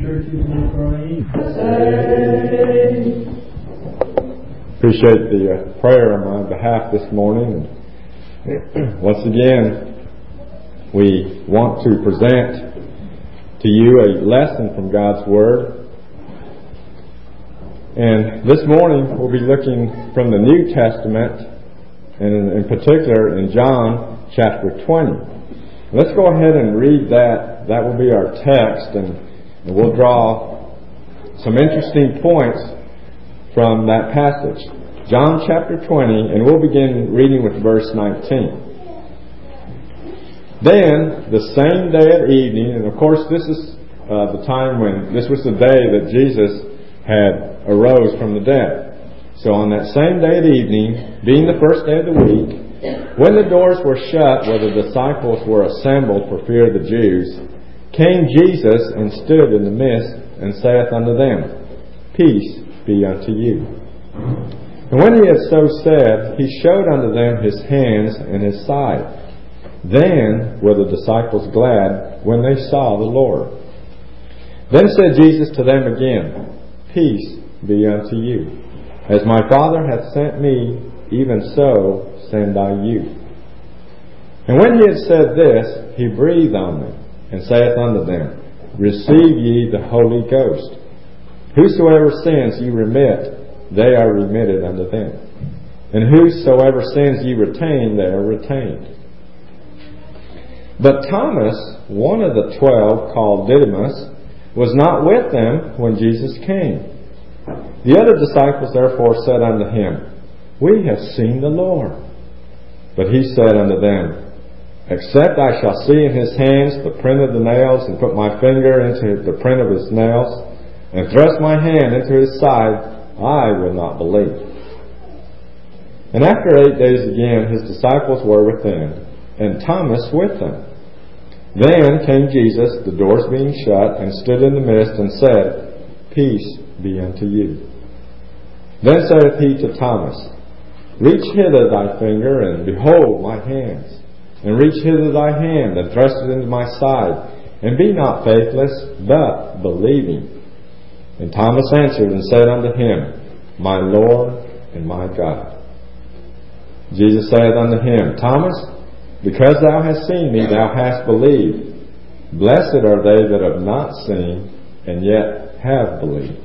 churches in Ukraine. Appreciate the prayer on my behalf this morning. Once again, we want to present to you a lesson from God's Word. And this morning we'll be looking from the New Testament, and in particular in John chapter 20. Let's go ahead and read that. That will be our text, and we'll draw some interesting points from that passage. John chapter 20, and we'll begin reading with verse 19. Then, the same day at evening, and of course this is the time when, this was the day that Jesus had arose from the dead. So on that same day at evening, being the first day of the week, when the doors were shut where the disciples were assembled for fear of the Jews, came Jesus and stood in the midst, and saith unto them, Peace be unto you. And when he had so said, he showed unto them his hands and his side. Then were the disciples glad when they saw the Lord. Then said Jesus to them again, Peace be unto you. As my Father hath sent me, even so send I you. And when he had said this, he breathed on them, and saith unto them, Receive ye the Holy Ghost. Whosoever sins ye remit, they are remitted unto them. And whosoever sins ye retain, they are retained. But Thomas, one of the 12, called Didymus, was not with them when Jesus came. The other disciples therefore said unto him, We have seen the Lord. But he said unto them, Except I shall see in his hands the print of the nails, and put my finger into the print of his nails, and thrust my hand into his side, I will not believe. And after 8 days again his disciples were within, and Thomas with them. Then came Jesus, the doors being shut, and stood in the midst, and said, Peace be unto you. Then saith he to Thomas, Reach hither thy finger, and behold my hands. And reach hither thy hand, and thrust it into my side. And be not faithless, but believing. And Thomas answered and said unto him, My Lord and my God. Jesus saith unto him, Thomas, because thou hast seen me, thou hast believed. Blessed are they that have not seen, and yet have believed.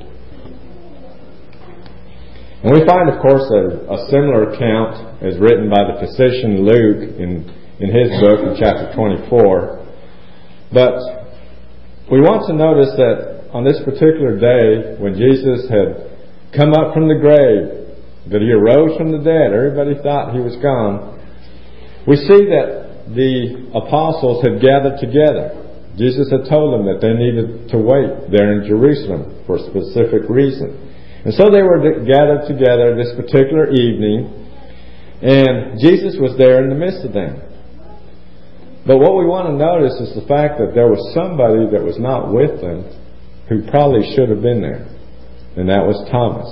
And we find, of course, a similar account as written by the physician Luke in his book in chapter 24. But we want to notice that on this particular day, when Jesus had come up from the grave, that he arose from the dead, everybody thought he was gone. We see that the apostles had gathered together. Jesus had told them that they needed to wait there in Jerusalem for a specific reason. And so they were gathered together this particular evening, and Jesus was there in the midst of them. But what we want to notice is the fact that there was somebody that was not with them who probably should have been there, and that was Thomas.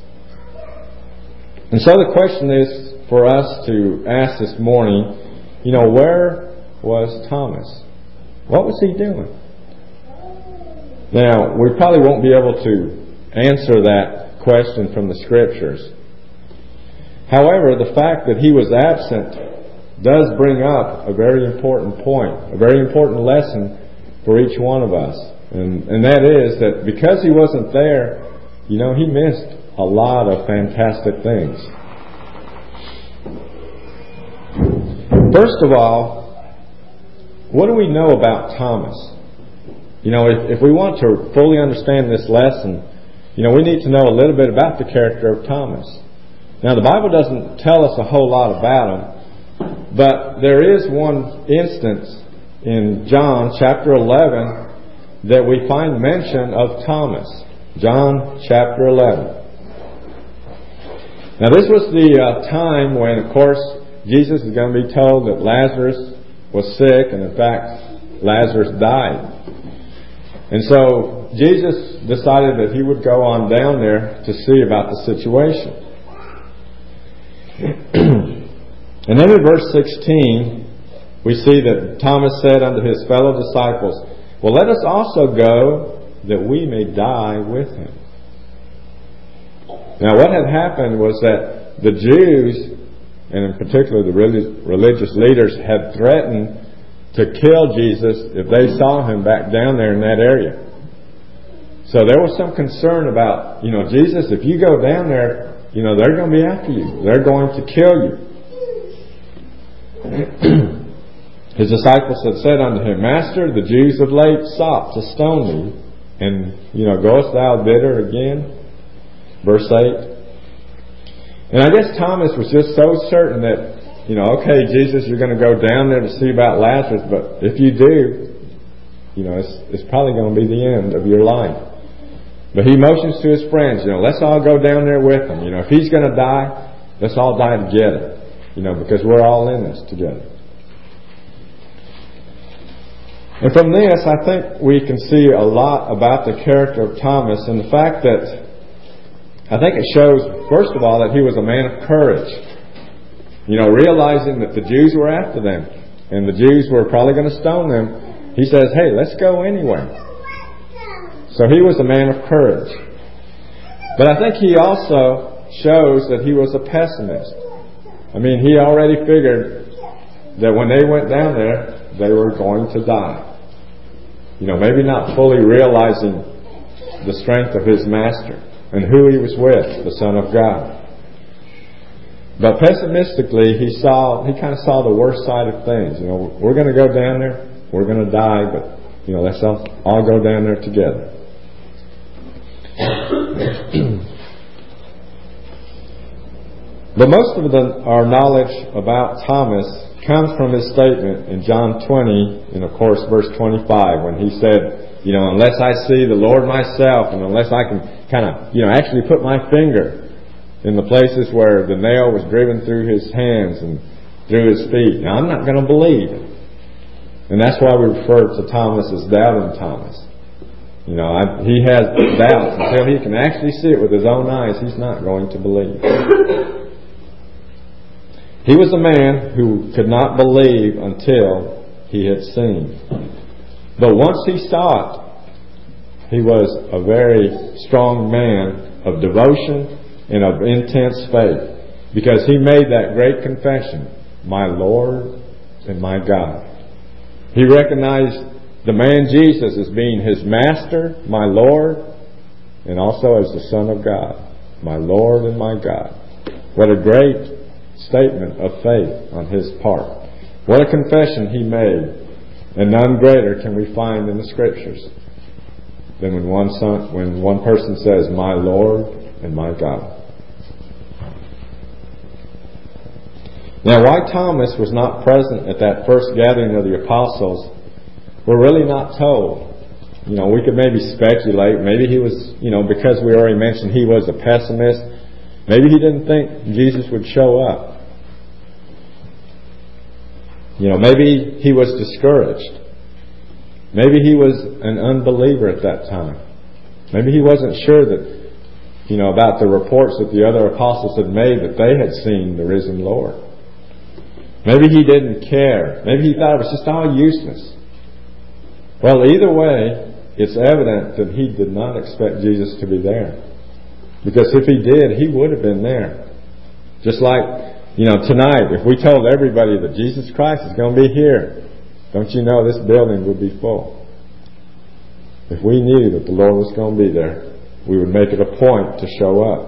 And so the question is for us to ask this morning, where was Thomas? What was he doing? Now, we probably won't be able to answer that question from the Scriptures. However, the fact that he was absent does bring up a very important point, a very important lesson for each one of us. And that is that because he wasn't there, he missed a lot of fantastic things. First of all, what do we know about Thomas? If we want to fully understand this lesson, we need to know a little bit about the character of Thomas. Now, the Bible doesn't tell us a whole lot about him, but there is one instance in John chapter 11 that we find mention of Thomas. John chapter 11. Now, this was the time when, of course, Jesus is going to be told that Lazarus was sick, and in fact, Lazarus died. And so Jesus decided that he would go on down there to see about the situation. And then in verse 16, we see that Thomas said unto his fellow disciples, Well, let us also go that we may die with him. Now what had happened was that the Jews, and in particular the religious leaders, had threatened to kill Jesus if they saw him back down there in that area. So there was some concern about, Jesus, if you go down there, they're going to be after you. They're going to kill you. His disciples had said unto him, Master, the Jews of late sought to stone thee, and, goest thou thither again? Verse 8. And I guess Thomas was just so certain that, okay, Jesus, you're going to go down there to see about Lazarus, but if you do, it's probably going to be the end of your life. But he motions to his friends, let's all go down there with him. If he's going to die, let's all die together, because we're all in this together. And from this, I think we can see a lot about the character of Thomas, and the fact that I think it shows, first of all, that he was a man of courage. Realizing that the Jews were after them, and the Jews were probably going to stone them, he says, hey, let's go anyway. So he was a man of courage. But I think he also shows that he was a pessimist. He already figured that when they went down there, they were going to die. Maybe not fully realizing the strength of his master and who he was with, the Son of God. But pessimistically, he kind of saw the worst side of things. We're going to go down there, we're going to die, but let's all go down there together. But most of our knowledge about Thomas comes from his statement in John 20, and of course verse 25, when he said, unless I see the Lord myself, and unless I can kind of, actually put my finger in the places where the nail was driven through his hands and through his feet, now I'm not going to believe. And that's why we refer to Thomas as Doubting Thomas. He has doubts until he can actually see it with his own eyes. He's not going to believe. He was a man who could not believe until he had seen. But once he saw it, he was a very strong man of devotion and of intense faith, because he made that great confession, my Lord and my God. He recognized the man Jesus as being his master, my Lord, and also as the Son of God, my Lord and my God. What a great statement of faith on his part. What a confession he made. And none greater can we find in the Scriptures than when one person says, my Lord and my God. Now, why Thomas was not present at that first gathering of the apostles, we're really not told. We could maybe speculate. Maybe he was, because we already mentioned he was a pessimist, maybe he didn't think Jesus would show up. Maybe he was discouraged. Maybe he was an unbeliever at that time. Maybe he wasn't sure that, about the reports that the other apostles had made that they had seen the risen Lord. Maybe he didn't care. Maybe he thought it was just all useless. Well, either way, it's evident that he did not expect Jesus to be there. Because if he did, he would have been there. Just like, tonight, if we told everybody that Jesus Christ is going to be here, don't you know this building would be full? If we knew that the Lord was going to be there, we would make it a point to show up.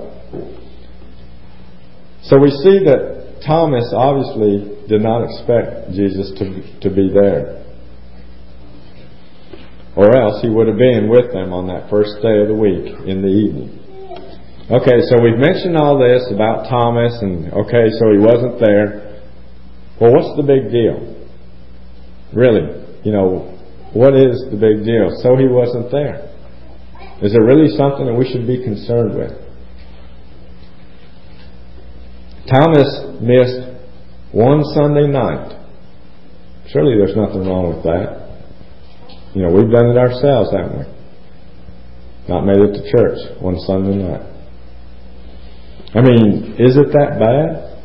So we see that Thomas obviously did not expect Jesus to be there. Or else he would have been with them on that first day of the week in the evening. Okay, so we've mentioned all this about Thomas, and okay, so he wasn't there. Well, what's the big deal? Really, what is the big deal? So he wasn't there. Is it really something that we should be concerned with? Thomas missed one Sunday night. Surely there's nothing wrong with that. We've done it ourselves, haven't we? Not made it to church one Sunday night. Is it that bad?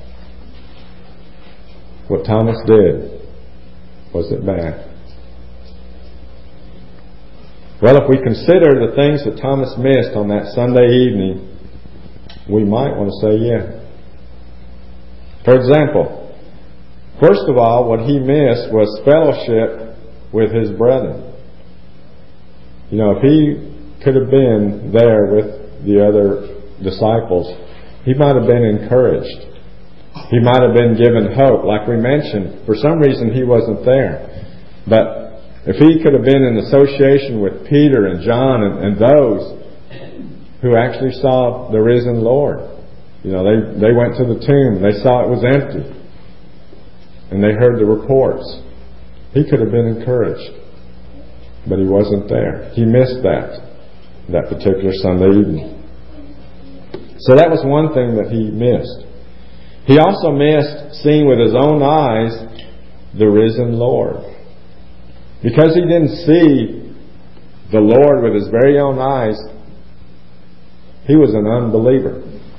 What Thomas did, was it bad? Well, if we consider the things that Thomas missed on that Sunday evening, we might want to say yeah. For example, first of all, what he missed was fellowship with his brethren. If he could have been there with the other disciples, he might have been encouraged. He might have been given hope. Like we mentioned, for some reason he wasn't there. But if he could have been in association with Peter and John and those who actually saw the risen Lord, they went to the tomb, they saw it was empty, and they heard the reports. He could have been encouraged, but he wasn't there. He missed that particular Sunday evening. So that was one thing that he missed. He also missed seeing with his own eyes the risen Lord. Because he didn't see the Lord with his very own eyes, he was an unbeliever.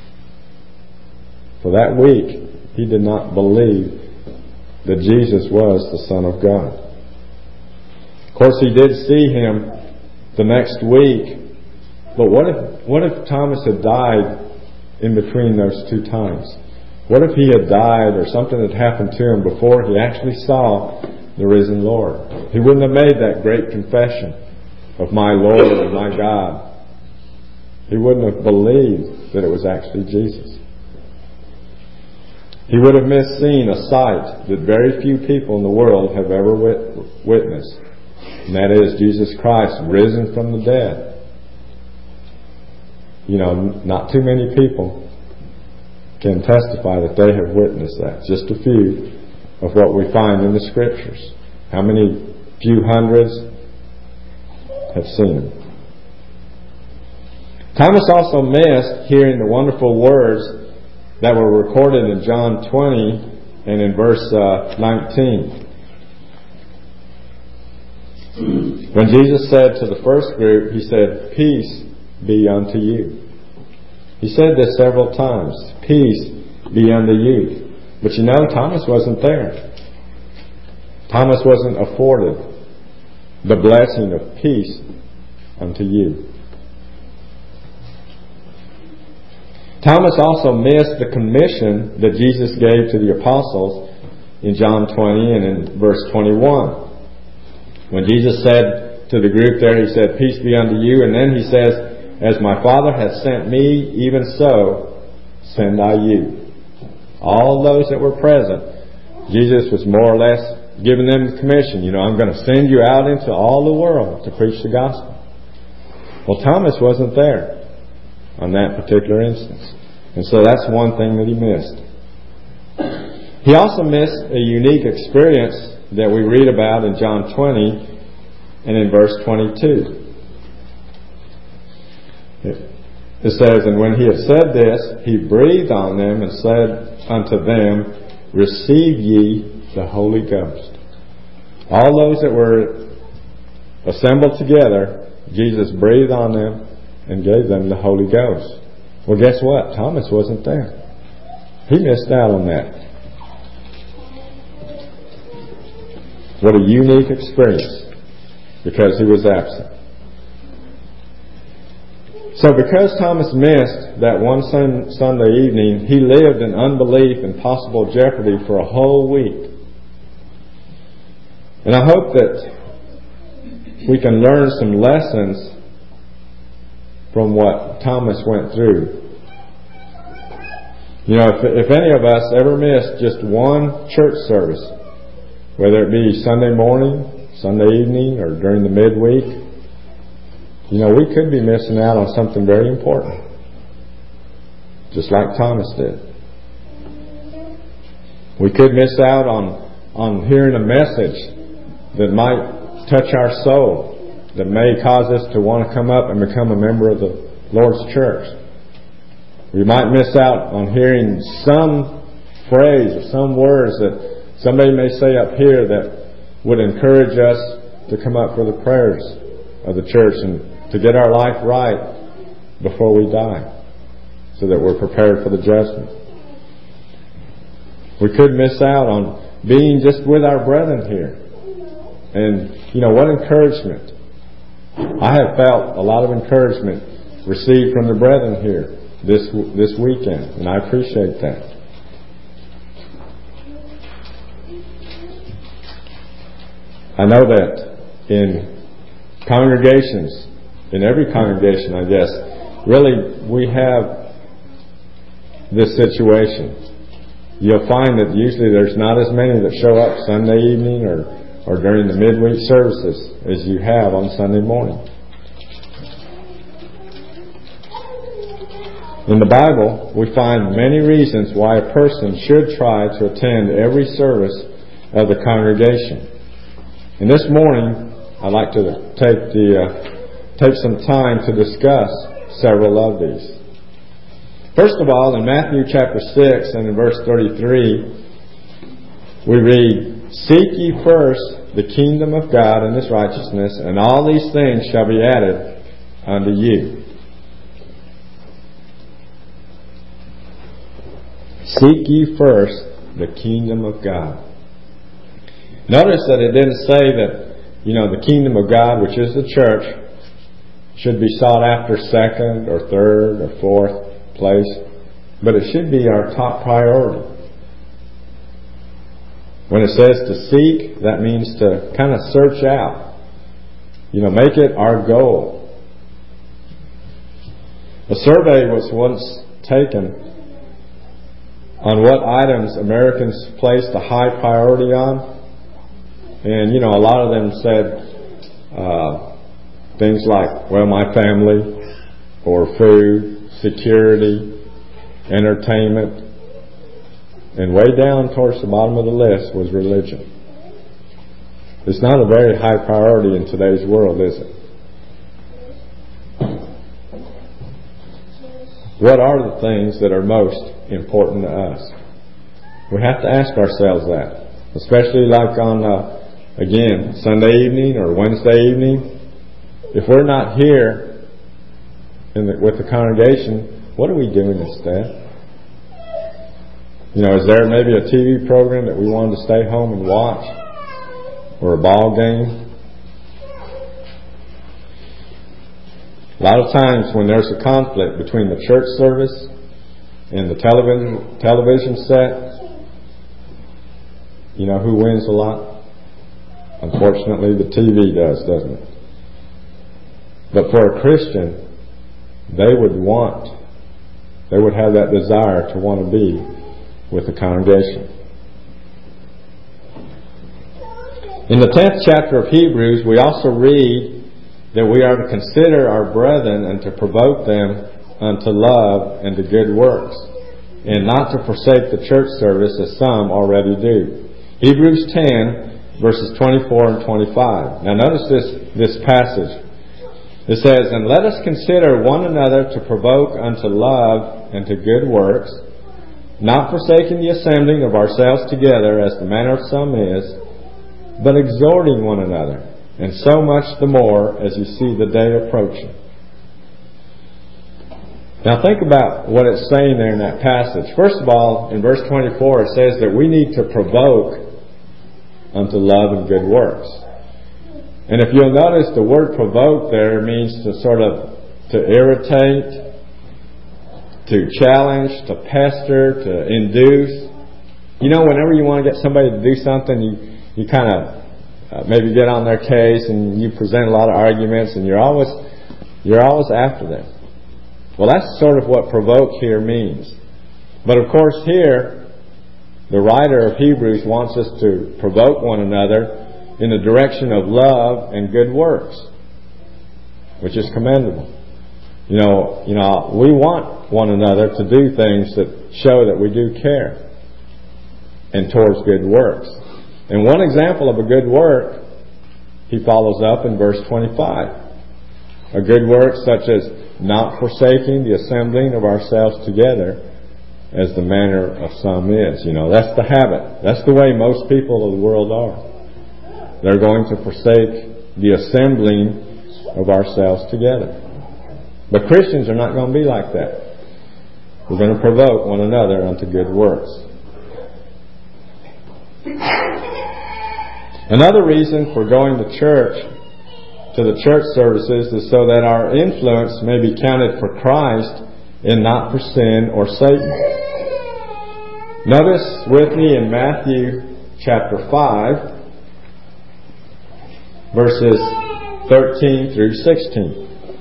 For that week, he did not believe that Jesus was the Son of God. Of course, he did see him the next week. But what if Thomas had died in between those two times? What if he had died or something had happened to him before he actually saw the risen Lord? He wouldn't have made that great confession of my Lord and my God. He wouldn't have believed that it was actually Jesus. He would have missed seeing a sight that very few people in the world have ever witnessed. And that is Jesus Christ risen from the dead. Not too many people can testify that they have witnessed that. Just a few of what we find in the Scriptures. How many few hundreds have seen him? Thomas also missed hearing the wonderful words that were recorded in John 20 and in verse 19. When Jesus said to the first group, he said, "Peace be unto you." He said this several times. Peace be unto you. But Thomas wasn't there. Thomas wasn't afforded the blessing of peace unto you. Thomas also missed the commission that Jesus gave to the apostles in John 20 and in verse 21. When Jesus said to the group there, he said, "Peace be unto you." And then he says, "As my Father hath sent me, even so send I you." All those that were present, Jesus was more or less giving them the commission. I'm going to send you out into all the world to preach the gospel. Well, Thomas wasn't there on that particular instance. And so that's one thing that he missed. He also missed a unique experience that we read about in John 20 and in verse 22. It says, "And when he had said this, he breathed on them and said unto them, Receive ye the Holy Ghost." All those that were assembled together, Jesus breathed on them and gave them the Holy Ghost. Well, guess what? Thomas wasn't there. He missed out on that. What a unique experience, because he was absent. So because Thomas missed that one Sunday evening, he lived in unbelief and possible jeopardy for a whole week. And I hope that we can learn some lessons from what Thomas went through. If any of us ever missed just one church service, whether it be Sunday morning, Sunday evening, or during the midweek, we could be missing out on something very important. Just like Thomas did. We could miss out on hearing a message that might touch our soul, that may cause us to want to come up and become a member of the Lord's church. We might miss out on hearing some phrase or some words that somebody may say up here that would encourage us to come up for the prayers of the church and to get our life right before we die, so that we're prepared for the judgment. We could miss out on being just with our brethren here. And, what encouragement I have felt a lot of encouragement received from the brethren here this weekend, and I appreciate that. I know that in congregations, in every congregation, I guess, really we have this situation. You'll find that usually there's not as many that show up Sunday evening or during the midweek services as you have on Sunday morning. In the Bible, we find many reasons why a person should try to attend every service of the congregation. And this morning, I'd like to take some time to discuss several of these. First of all, in Matthew chapter 6 and in verse 33, we read, "Seek ye first the kingdom of God and His righteousness, and all these things shall be added unto you." Seek ye first the kingdom of God. Notice that it didn't say that, the kingdom of God, which is the church, should be sought after second or third or fourth place, but it should be our top priority. When it says to seek, that means to kind of search out, make it our goal. A survey was once taken on what items Americans placed a high priority on. And, a lot of them said things like, my family, or food, security, entertainment. And way down towards the bottom of the list was religion. It's not a very high priority in today's world, is it? What are the things that are most important to us? We have to ask ourselves that. Especially like on, Sunday evening or Wednesday evening. If we're not here with the congregation, what are we doing instead? Is there maybe a TV program that we wanted to stay home and watch? Or a ball game? A lot of times when there's a conflict between the church service and the television set, who wins a lot? Unfortunately, the TV does, doesn't it? But for a Christian, they would have that desire to want to be with the congregation. In the 10th chapter of Hebrews, we also read that we are to consider our brethren and to provoke them unto love and to good works, and not to forsake the church service as some already do. Hebrews 10, verses 24 and 25. Now notice this passage. It says, "And let us consider one another to provoke unto love and to good works, not forsaking the assembling of ourselves together as the manner of some is, but exhorting one another, and so much the more as you see the day approaching." Now think about what it's saying there in that passage. First of all, in verse 24, it says that we need to provoke unto love and good works. And if you'll notice, the word provoke there means to irritate, to challenge, to pester, to induce. Whenever you want to get somebody to do something, you kind of maybe get on their case and you present a lot of arguments, and you're always after them. Well, that's sort of what provoke here means. But of course here, the writer of Hebrews wants us to provoke one another in the direction of love and good works, which is commendable. We want one another to do things that show that we do care, and towards good works. And one example of a good work, he follows up in verse 25. A good work such as not forsaking the assembling of ourselves together as the manner of some is. That's the habit. That's the way most people of the world are. They're going to forsake the assembling of ourselves together. But Christians are not going to be like that. We're going to provoke one another unto good works. Another reason for going to church to the church services is so that our influence may be counted for Christ and not for sin or Satan. Notice with me in Matthew chapter 5, verses 13 through 16.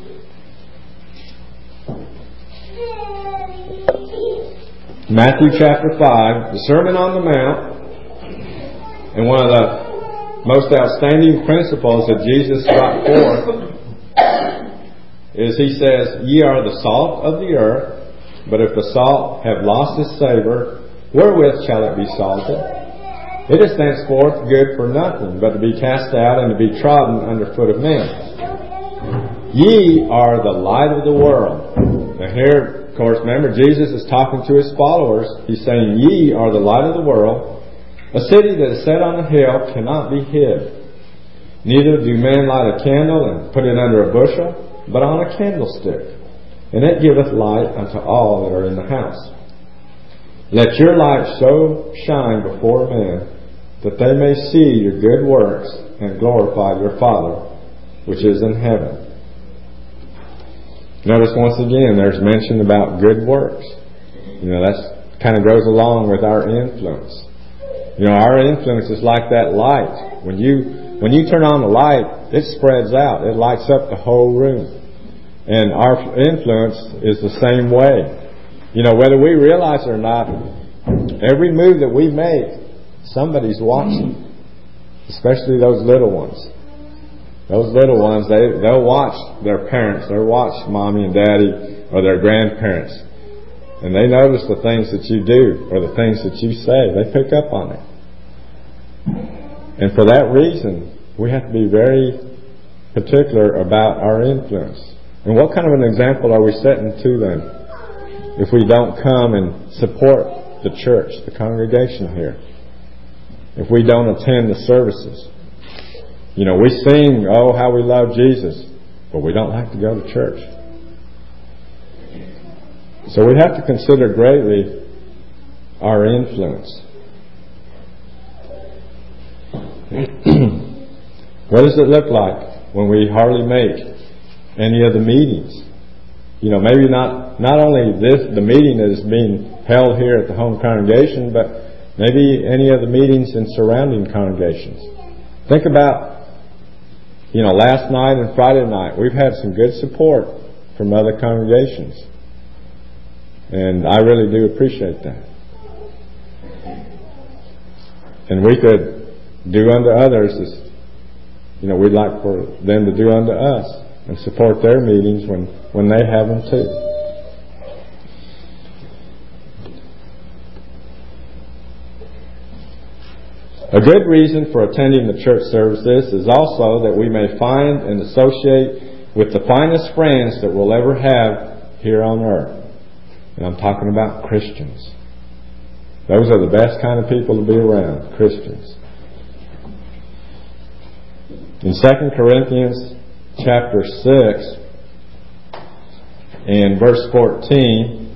Matthew chapter 5, the Sermon on the Mount, and one of the most outstanding principles that Jesus brought forth is He says, "Ye are the salt of the earth, but if the salt have lost its savour, wherewith shall it be salted? It is thenceforth good for nothing, but to be cast out and to be trodden under foot of men. Ye are the light of the world." Now here, of course, remember, Jesus is talking to His followers. He's saying, "Ye are the light of the world. A city that is set on a hill cannot be hid. Neither do men light a candle and put it under a bushel, but on a candlestick, and it giveth light unto all that are in the house. Let your light so shine before men, that they may see your good works and glorify your Father which is in heaven." Notice once again, there's mention about good works. That kind of goes along with our influence. Our influence is like that light. When you turn on the light, it spreads out. It lights up the whole room. And our influence is the same way. Whether we realize it or not, every move that we make, somebody's watching. Especially those little ones. Those little ones, they'll watch their parents. They'll watch mommy and daddy or their grandparents. And they notice the things that you do or the things that you say. They pick up on it. And for that reason, we have to be very particular about our influence. And what kind of an example are we setting to them if we don't come and support the church, the congregation here? If we don't attend the services? We sing, "Oh, how we love Jesus," but we don't like to go to church. So we have to consider greatly our influence. What does it look like when we hardly make any of the meetings? Maybe not only the meeting that is being held here at the home congregation, but maybe any of the meetings in surrounding congregations. Think about, last night and Friday night, we've had some good support from other congregations. And I really do appreciate that. And we could do unto others as, we'd like for them to do unto us and support their meetings when they have them too. A good reason for attending the church services is also that we may find and associate with the finest friends that we'll ever have here on earth. And I'm talking about Christians. Those are the best kind of people to be around, Christians. In 2 Corinthians chapter 6 and verse 14,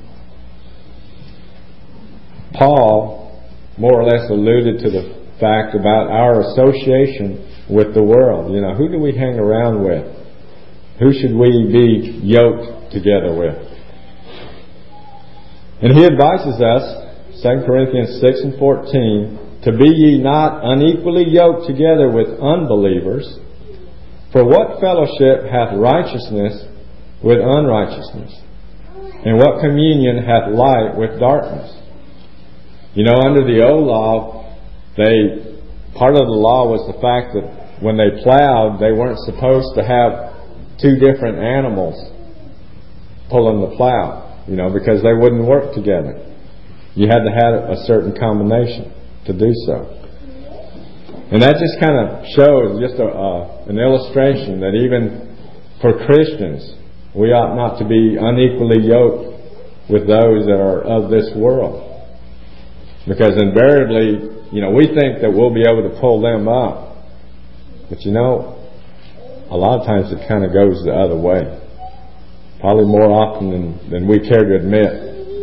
Paul more or less alluded to the fact about our association with the world. Who do we hang around with? Who should we be yoked together with? And he advises us, 2 Corinthians 6 and 14, "To be ye not unequally yoked together with unbelievers, for what fellowship hath righteousness with unrighteousness? And what communion hath light with darkness?" Under the old law, part of the law was the fact that when they plowed, they weren't supposed to have two different animals pulling the plow, because they wouldn't work together. You had to have a certain combination to do so. And that just kind of shows just an illustration that even for Christians, we ought not to be unequally yoked with those that are of this world. Because invariably, we think that we'll be able to pull them up. But a lot of times it kind of goes the other way. Probably more often than we care to admit.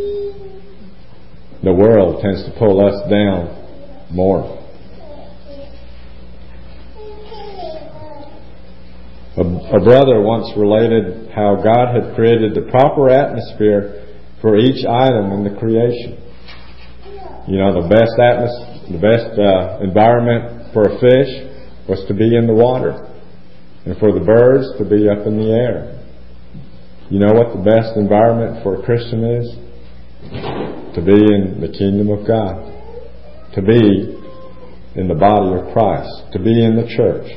The world tends to pull us down more. A A brother once related how God had created the proper atmosphere for each item in the creation. You know, the best environment for a fish was to be in the water, and for the birds to be up in the air. You know what the best environment for a Christian is? To be in the kingdom of God, to be in the body of Christ, to be in the church.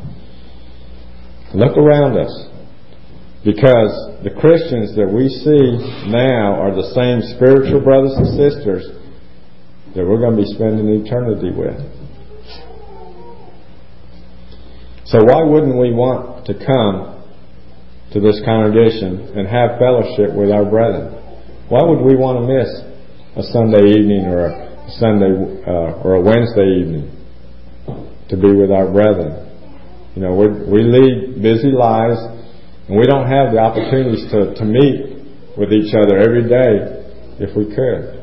Look around us, because the Christians that we see now are the same spiritual brothers and sisters that we're going to be spending eternity with. So why wouldn't we want to come to this congregation and have fellowship with our brethren? Why would we want to miss a Sunday evening or a Wednesday evening to be with our brethren? You know, we lead busy lives, and we don't have the opportunities to meet with each other every day if we could.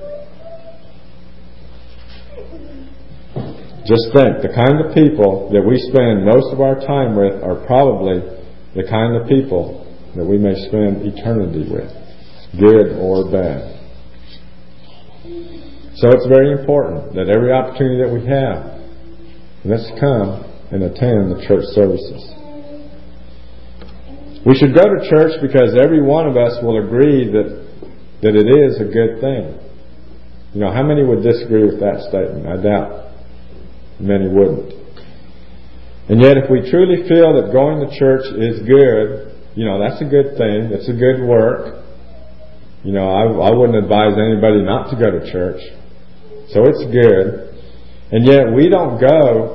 Just think, the kind of people that we spend most of our time with are probably the kind of people that we may spend eternity with, good or bad. So it's very important that every opportunity that we have, let's come and attend the church services. We should go to church because every one of us will agree that it is a good thing. You know, how many would disagree with that statement? I doubt many wouldn't. And yet if we truly feel that going to church is good, you know, that's a good thing, it's a good work. You know, I wouldn't advise anybody not to go to church. So it's good. And yet we don't go.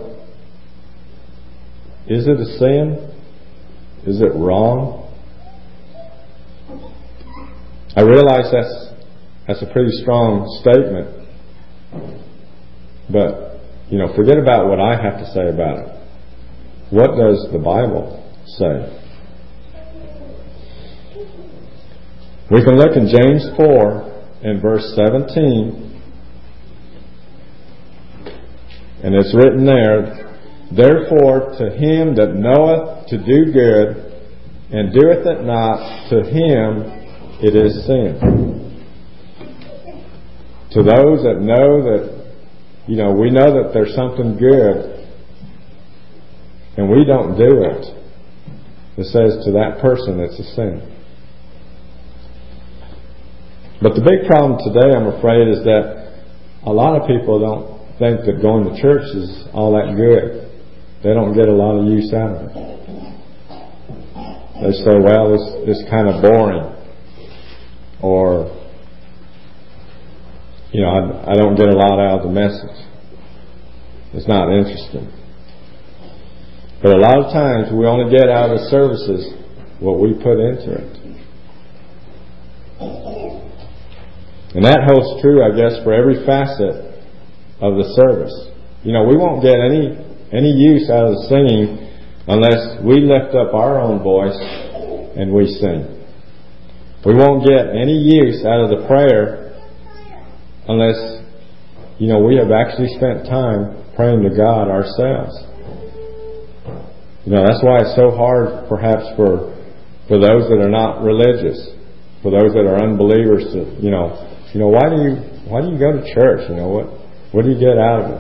Is it a sin? Is it wrong? I realize that's a pretty strong statement. But, you know, forget about what I have to say about it. What does the Bible say? We can look in James 4 and verse 17. And it's written there, "Therefore to him that knoweth to do good, and doeth it not, to him it is sin." To those that know that, you know, we know that there's something good, and we don't do it, it says to that person it's a sin. But the big problem today, I'm afraid, is that a lot of people don't think that going to church is all that good. They don't get a lot of use out of it. They say, well, it's kind of boring. Or, you know, I don't get a lot out of the message. It's not interesting. But a lot of times we only get out of the services what we put into it. And that holds true, I guess, for every facet of the service. You know, we won't get any use out of the singing unless we lift up our own voice and we sing. We won't get any use out of the prayer unless, you know, we have actually spent time praying to God ourselves. You know, that's why it's so hard perhaps for those that are not religious, for those that are unbelievers to, you know, why do you go to church? You know, what do you get out of it?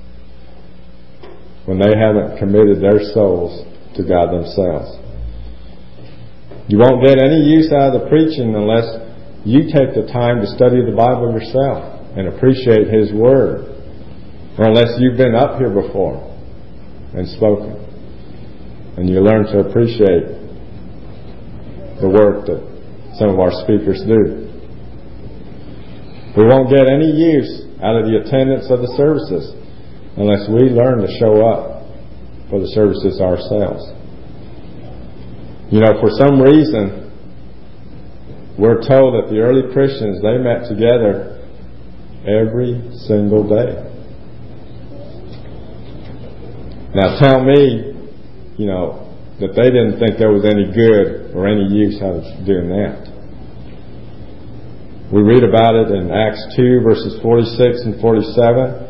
When they haven't committed their souls to God themselves. You won't get any use out of the preaching unless you take the time to study the Bible yourself and appreciate His Word. Or unless you've been up here before and spoken. And you learn to appreciate the work that some of our speakers do. We won't get any use out of the attendance of the services unless we learn to show up for the services ourselves. You know, for some reason, we're told that the early Christians, they met together every single day. Now tell me, you know, that they didn't think there was any good or any use out of doing that. We read about it in Acts 2 verses 46 and 47.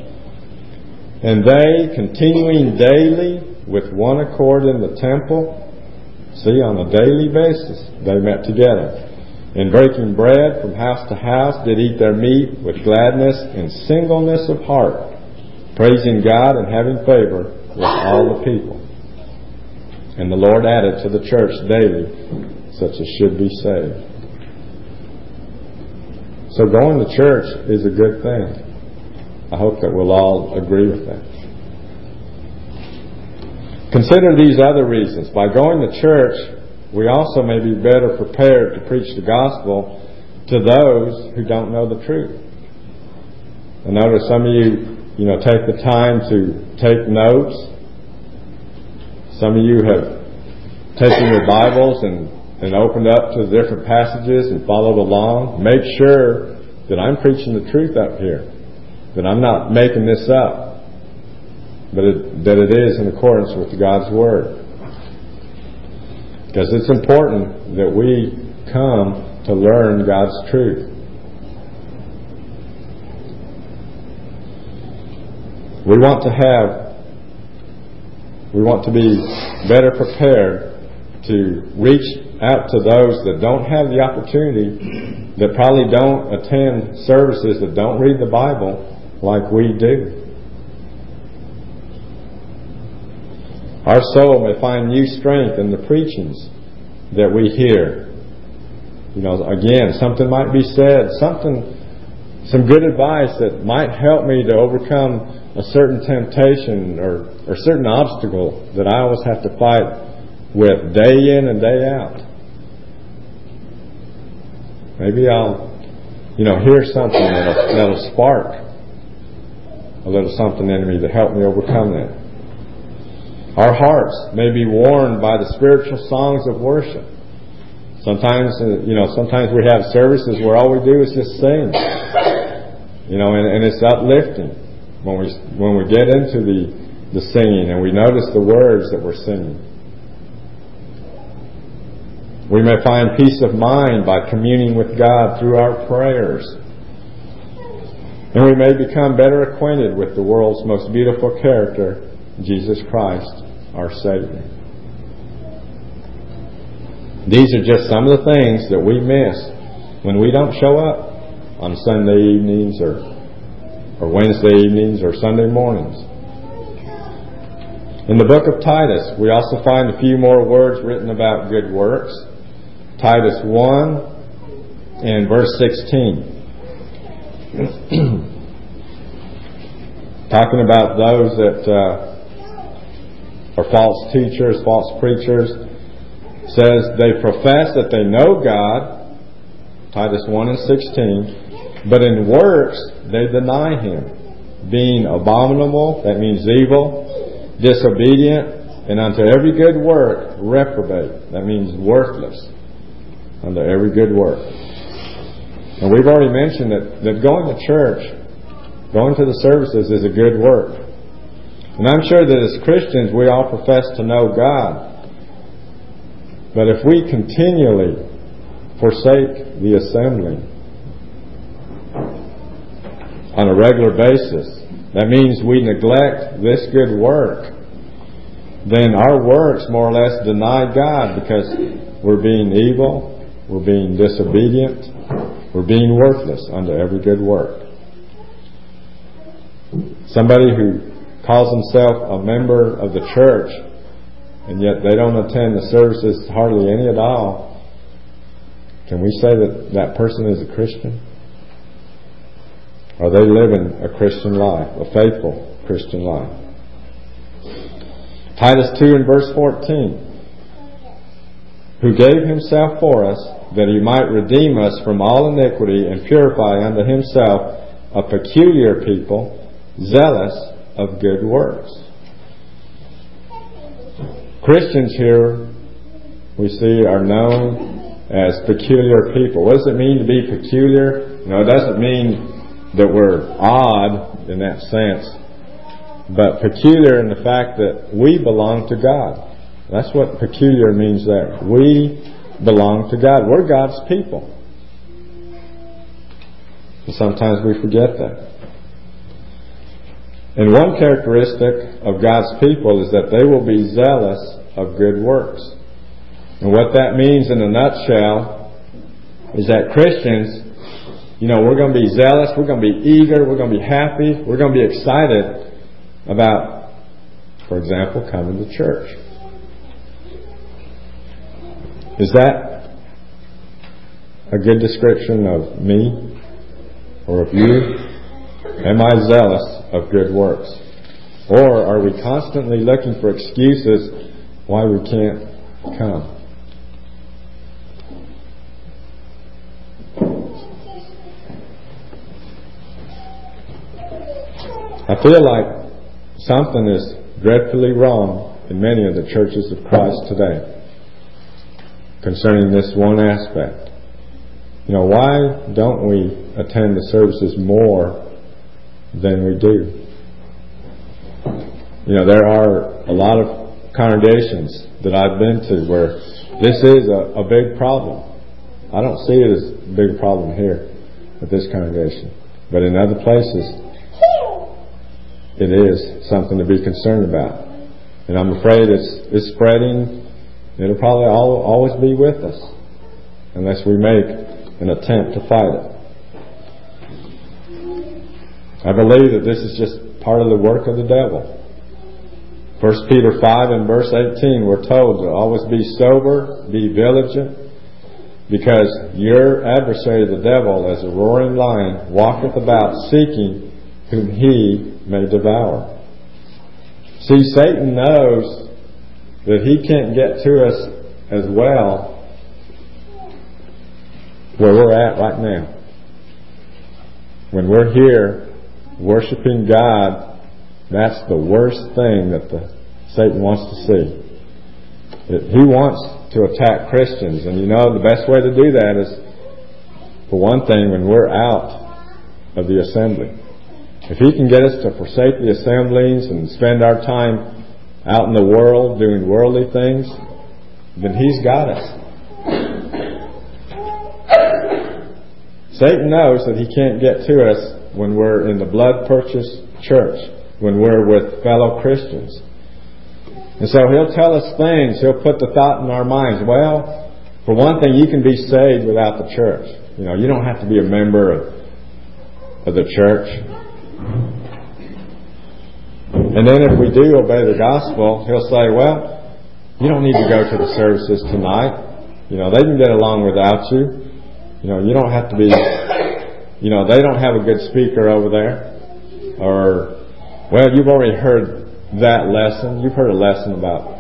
"And they, continuing daily with one accord in the temple, See, on a daily basis, they met together. In breaking bread from house to house, did eat their meat with gladness and singleness of heart, praising God and having favor with all the people. And the Lord added to the church daily such as should be saved. So going to church is a good thing. I hope that we'll all agree with that. Consider these other reasons. By going to church, we also may be better prepared to preach the gospel to those who don't know the truth. I notice some of you take the time to take notes. Some of you have taken your Bibles and opened up to the different passages and followed along. Make sure that I'm preaching the truth up here, that I'm not making this up, but that it is in accordance with God's Word. Because it's important that we come to learn God's truth. We want to be better prepared to reach out to those that don't have the opportunity, that probably don't attend services, that don't read the Bible like we do. Our soul may find new strength in the preachings that we hear. Again, something might be said, some good advice that might help me to overcome a certain temptation or certain obstacle that I always have to fight with day in and day out. Maybe I'll, hear something that'll spark a little something in me to help me overcome that. Our hearts may be warmed by the spiritual songs of worship. Sometimes we have services where all we do is just sing. And it's uplifting when we get into the singing and we notice the words that we're singing. We may find peace of mind by communing with God through our prayers. And we may become better acquainted with the world's most beautiful character, Jesus Christ, our Savior. These are just some of the things that we miss when we don't show up on Sunday evenings or Wednesday evenings or Sunday mornings. In the book of Titus, we also find a few more words written about good works. Titus 1 and verse 16. Talking about those that are false teachers, false preachers, says they profess that they know God, Titus 1 and 16, but in works they deny Him, being abominable, that means evil, disobedient, and unto every good work reprobate, that means worthless, unto every good work. And we've already mentioned that going to church, going to the services is a good work. And I'm sure that as Christians we all profess to know God. But if we continually forsake the assembly on a regular basis, that means we neglect this good work, then our works more or less deny God, because we're being evil, we're being disobedient, we're being worthless unto every good work. Somebody who calls himself a member of the church and yet they don't attend the services hardly any at all, can we say that that person is a Christian? Are they living a Christian life, a faithful Christian life? Titus 2 and verse 14. Who gave Himself for us, that He might redeem us from all iniquity and purify unto Himself a peculiar people, zealous of good works. Christians here, we see, are known as peculiar people. What does it mean to be peculiar? It doesn't mean that we're odd in that sense, but peculiar in the fact that we belong to God. That's what peculiar means there. We belong to God. We're God's people. And sometimes we forget that. And one characteristic of God's people is that they will be zealous of good works. And what that means in a nutshell is that Christians, we're going to be zealous, we're going to be eager, we're going to be happy, we're going to be excited about, for example, coming to church. Is that a good description of me or of you? Am I zealous of good works? Or are we constantly looking for excuses why we can't come? I feel like something is dreadfully wrong in many of the churches of Christ today concerning this one aspect. Why don't we attend the services more than we do? There are a lot of congregations that I've been to where this is a big problem. I don't see it as a big problem here at this congregation. But in other places, it is something to be concerned about. And I'm afraid it's spreading. It'll probably always be with us unless we make an attempt to fight it. I believe that this is just part of the work of the devil. 1 Peter 5 and verse 18, we're told to always be sober, be vigilant, because your adversary the devil, as a roaring lion, walketh about seeking whom he may devour. See, Satan knows that he can't get to us as well where we're at right now. When we're here worshiping God, that's the worst thing that Satan wants to see. He wants to attack Christians. And the best way to do that is, for one thing, when we're out of the assembly. If he can get us to forsake the assemblies and spend our time out in the world doing worldly things, then he's got us. Satan knows that he can't get to us when we're in the blood-purchased church, when we're with fellow Christians. And so he'll tell us things, he'll put the thought in our minds, well, for one thing, you can be saved without the church. You don't have to be a member of the church. And then if we do obey the gospel, he'll say, well, you don't need to go to the services tonight. They can get along without you. You don't have to be, they don't have a good speaker over there. Or, well, you've already heard that lesson. You've heard a lesson about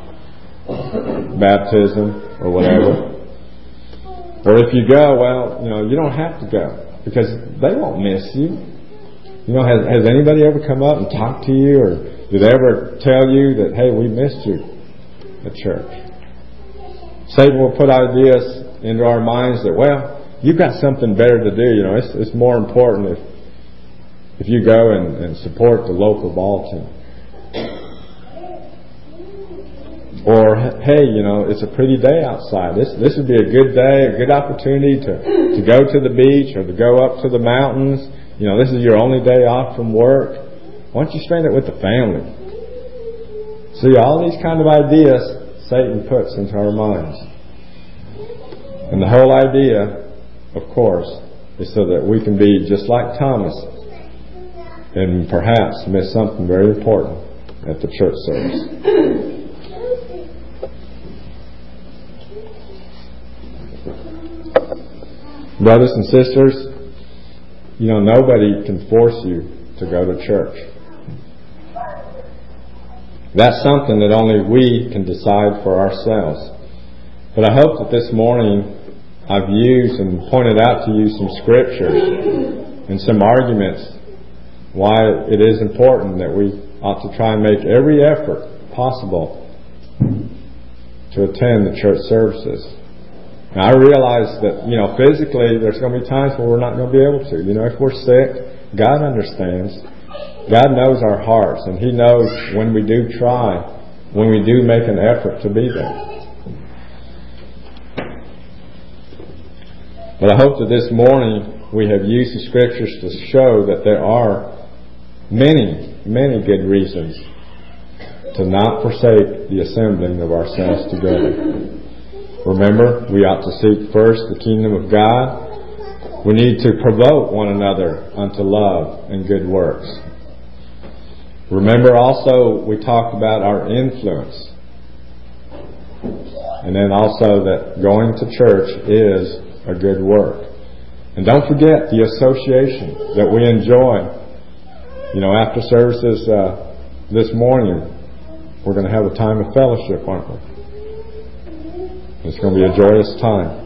baptism or whatever. Or if you go, well, you don't have to go because they won't miss you. Has anybody ever come up and talked to you, or did they ever tell you that, hey, we missed you at church? Satan will put ideas into our minds that, well, you've got something better to do. It's more important if you go and support the local ball team. Or, hey, it's a pretty day outside. This would be a good day, a good opportunity to go to the beach or to go up to the mountains. This is your only day off from work. Why don't you spend it with the family? See, all these kind of ideas Satan puts into our minds. And the whole idea, of course, is so that we can be just like Thomas and perhaps miss something very important at the church service. Brothers and sisters, nobody can force you to go to church. That's something that only we can decide for ourselves. But I hope that this morning I've used and pointed out to you some scriptures and some arguments why it is important that we ought to try and make every effort possible to attend the church services. Now, I realize that, physically there's going to be times where we're not going to be able to. If we're sick, God understands. God knows our hearts, and He knows when we do try, when we do make an effort to be there. But I hope that this morning we have used the Scriptures to show that there are many, many good reasons to not forsake the assembling of ourselves together. Remember, we ought to seek first the kingdom of God. We need to provoke one another unto love and good works. Remember also, we talked about our influence. And then also that going to church is a good work. And don't forget the association that we enjoy. After services this morning, we're going to have a time of fellowship, aren't we? It's going to be a joyous time.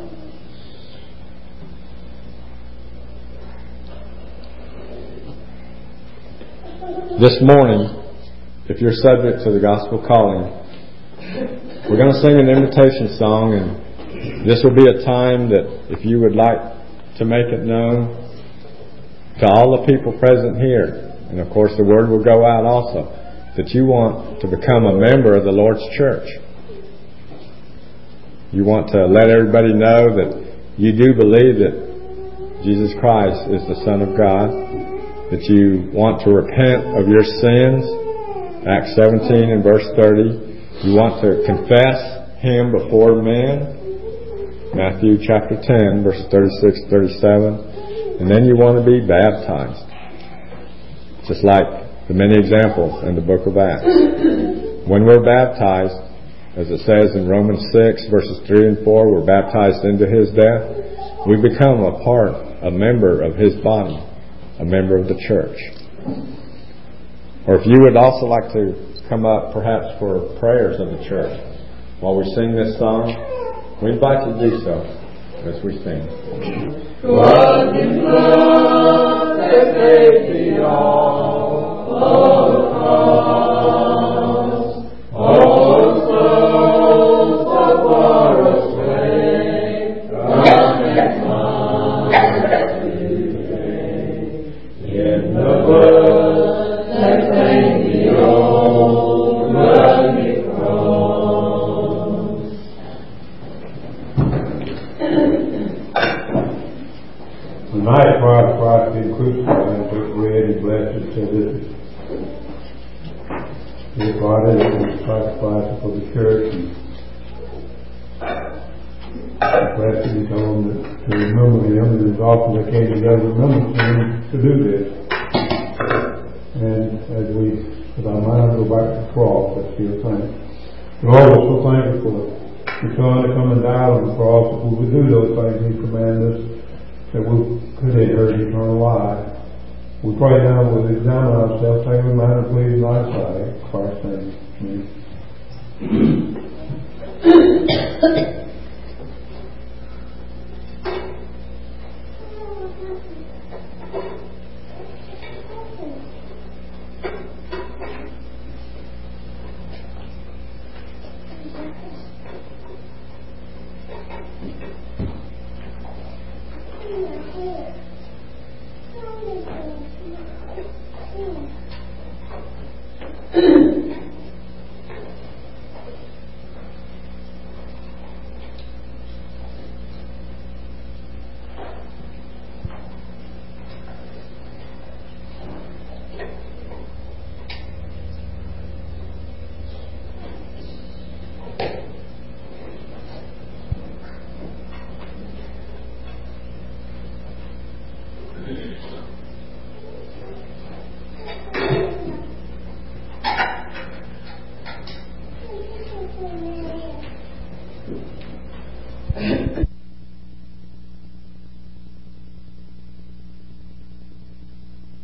This morning, if you're subject to the gospel calling, we're going to sing an invitation song, and this will be a time that if you would like to make it known to all the people present here, and of course the word will go out also, that you want to become a member of the Lord's church. You want to let everybody know that you do believe that Jesus Christ is the Son of God, that you want to repent of your sins, Acts 17 and verse 30. You want to confess Him before men, Matthew chapter 10, verses 36, 37. And then you want to be baptized. Just like the many examples in the book of Acts. When we're baptized, as it says in Romans 6, verses 3 and 4, we're baptized into His death. We become a member of His body, a member of the church. Or if you would also like to come up perhaps for prayers of the church while we sing this song, we invite you to do so as we sing. What is love that made me all the cross? All the souls so far astray, come and find in the blood that made me all rugged cross. Tonight, while Christ being crucified, took bread and blessed it, said, "This is His body that was sacrificed for the church." And blessed it, He told them to remember Him, and as often as they came together, remember Him to do this. And as we, with our minds go back to the cross, let's still thank. Lord, we're so thankful for Your Son to come and die on the cross. If we would do those things He commanded us, that we could inherit eternal life. We pray now we'll examine ourselves, take our mind and please in Thy sight. In Christ's name. Amen.